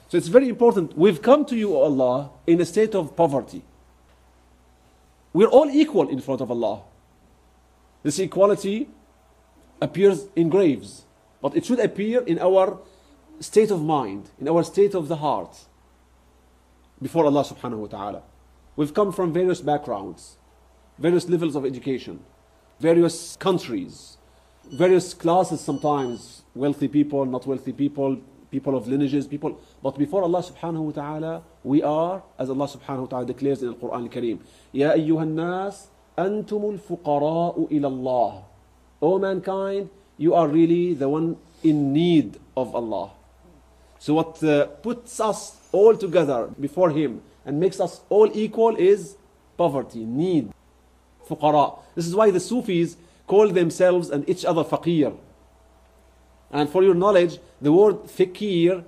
So it's very important. We've come to you, O Allah, in a state of poverty. We're all equal in front of Allah. This equality appears in graves, but it should appear in our state of mind, in our state of the heart, before Allah subhanahu wa ta'ala. We've come from various backgrounds, various levels of education, various countries, various classes sometimes, wealthy people, not wealthy people, people of lineages, people. But before Allah subhanahu wa ta'ala, we are, as Allah subhanahu wa ta'ala declares in the Quran al-Kareem, Ya ayyuhan nas, antumul fuqara'u ila Allah. O mankind, you are really the one in need of Allah. So what puts us all together before Him and makes us all equal is poverty, need, fuqara. This is why the Sufis call themselves and each other faqir. And for your knowledge, the word fakir,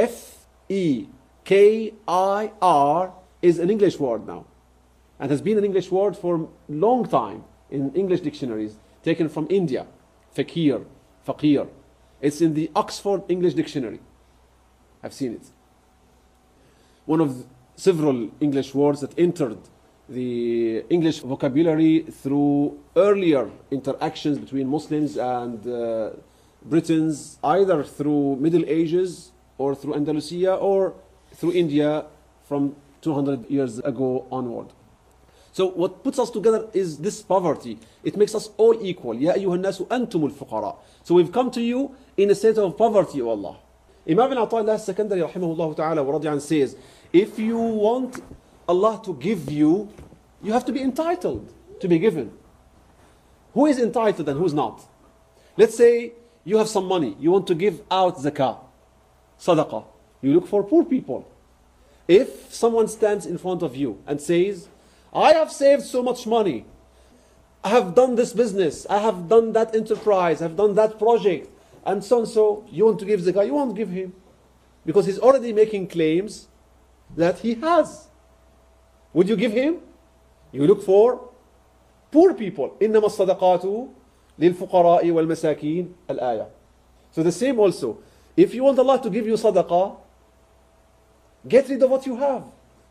F-E-K-I-R, is an English word now. And has been an English word for a long time in English dictionaries, taken from India. Fakir, faqir. It's in the Oxford English Dictionary. I've seen it. One of several English words that entered the English vocabulary through earlier interactions between Muslims and Britons, either through Middle Ages or through Andalusia or through India from 200 years ago onward. So what puts us together is this poverty. It makes us all equal. Ya ayyuhan nasu antumul fuqara. So we've come to you in a state of poverty, O Allah. Imam ibn Ata'illah al-Sakandari rahimahullah ta'ala wa radiyan says, if you want Allah to give you, you have to be entitled to be given. Who is entitled and who is not? Let's say you have some money, you want to give out zakah, sadaqah. You look for poor people. If someone stands in front of you and says, I have saved so much money, I have done this business, I have done that enterprise, I have done that project, and so, you want to give zakah, you won't give him. Because he's already making claims that he has. Would you give him? You look for poor people. إِنَّمَا الصَّدَقَاتُ لِلْفُقَرَاءِ وَالْمَسَاكِينَ الْآيَةِ. So the same also. If you want Allah to give you sadaqah, get rid of what you have.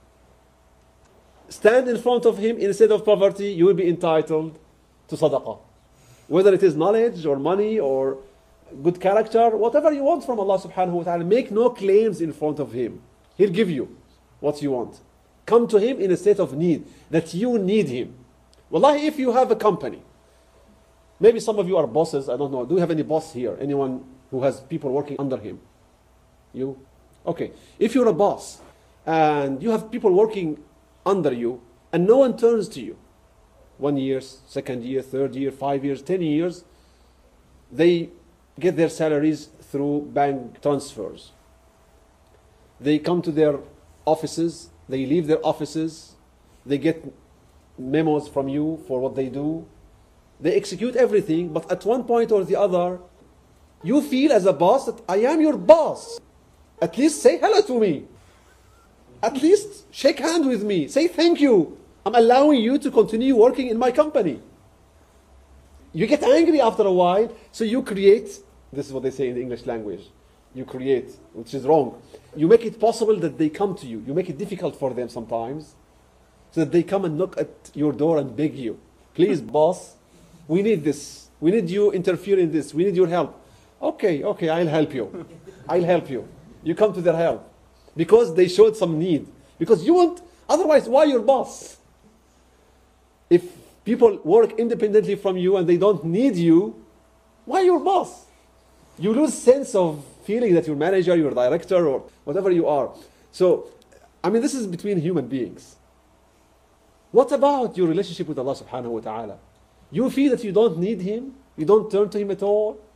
Stand in front of Him in a state of poverty, you will be entitled to sadaqah. Whether it is knowledge or money or good character, whatever you want from Allah subhanahu wa ta'ala, make no claims in front of Him. He'll give you what you want. Come to Him in a state of need, that you need Him. Wallahi, if you have a company, maybe some of you are bosses, I don't know. Do you have any boss here? Anyone who has people working under him? You? Okay. If you're a boss and you have people working under you and no one turns to you, 1 year, second year, third year, 5 years, 10 years, they get their salaries through bank transfers. They come to their offices, they leave their offices, they get memos from you for what they do. They execute everything, but at one point or the other, you feel as a boss that I am your boss. At least say hello to me. At least shake hands with me. Say thank you. I'm allowing you to continue working in my company. You get angry after a while, so you create, this is what they say in the English language, you create, which is wrong. You make it possible that they come to you. You make it difficult for them sometimes, so that they come and knock at your door and beg you. Please, boss, we need this. We need you interfere in this. We need your help. Okay, I'll help you. I'll help you. You come to their help. Because they showed some need. Because you want, otherwise, why your boss? If people work independently from you and they don't need you, why your boss? You lose sense of feeling that your manager, your director, or whatever you are. So, I mean, this is between human beings. What about your relationship with Allah subhanahu wa ta'ala? You feel that you don't need Him? You don't turn to Him at all?